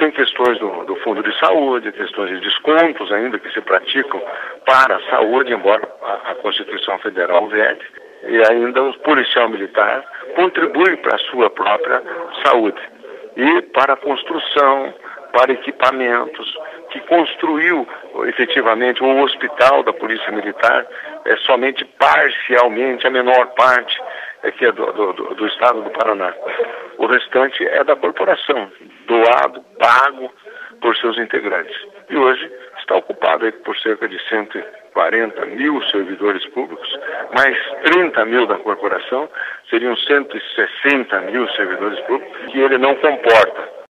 Tem questões do Fundo de Saúde, questões de descontos ainda que se praticam para a saúde, embora a Constituição Federal vete, e ainda o policial militar contribui para a sua própria saúde e para a construção, para equipamentos, que construiu efetivamente o hospital da Polícia Militar somente parcialmente, a menor parte que é do estado do Paraná. O restante é da corporação, doado, pago por seus integrantes. E hoje está ocupado aí por cerca de 140 mil servidores públicos, mais 30 mil da corporação, seriam 160 mil servidores públicos, que ele não comporta.